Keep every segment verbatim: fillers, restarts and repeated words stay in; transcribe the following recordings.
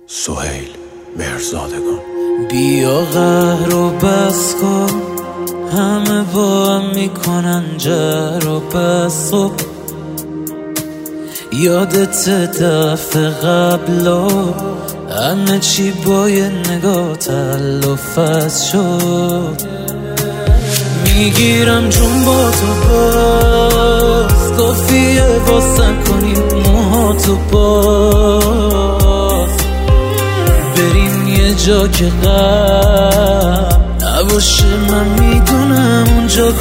سهیل مهرزادگان. بیا قهر و بس کن، همه با هم میکنن جر و بس کن. یادت دفعه قبلا همه چی با یه نگاه تلافت شد. میگیرم جون با تو باز، کافیه واسه کنیم موهاتو باز. بریم یه جا که غم نباشه، من میدونم اونجا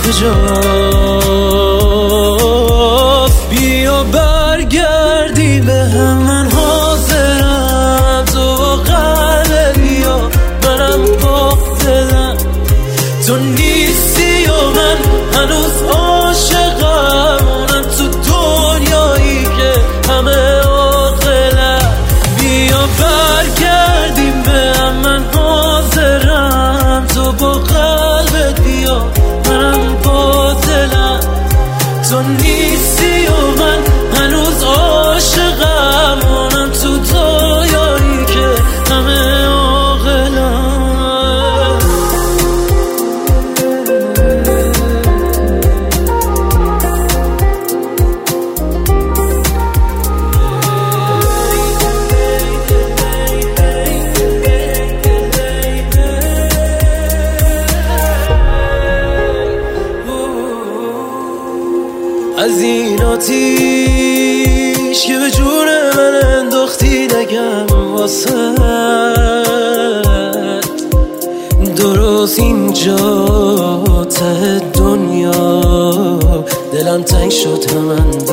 کجاست. بیا برگردی به هم، من حاضرم. تو قلبه بیا، منم با دلم. تو نیستی و من هنوز عاشقم، اونم تو دنیایی که همه عاقلم. بیا برگردیم به هم، من حاضرم. تو با قلبت بیا، منم با دلم. تو نیستی و من هنوز عاشقم، اونم تو دنیایی که همه عاقلم. از این آتیش که به جون من انداختی نگم واسه درست اینجا ته دنیا دلم تنگ شد هم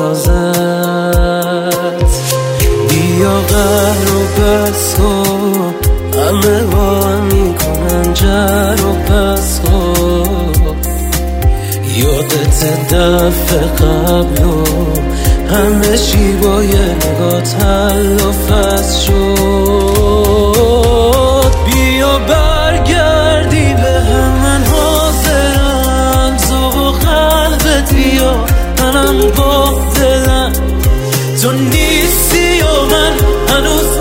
اندازت. بیا قهر و بس کن، همه با هم میکنن جر و بس کن. یادت دفعه قبلو همه چی با یه نگاه تلافت شد. بیا برگردی به هم، من حاضرم. تو با قلبت بیا، منم با دلم. تو نیستی و من هنوز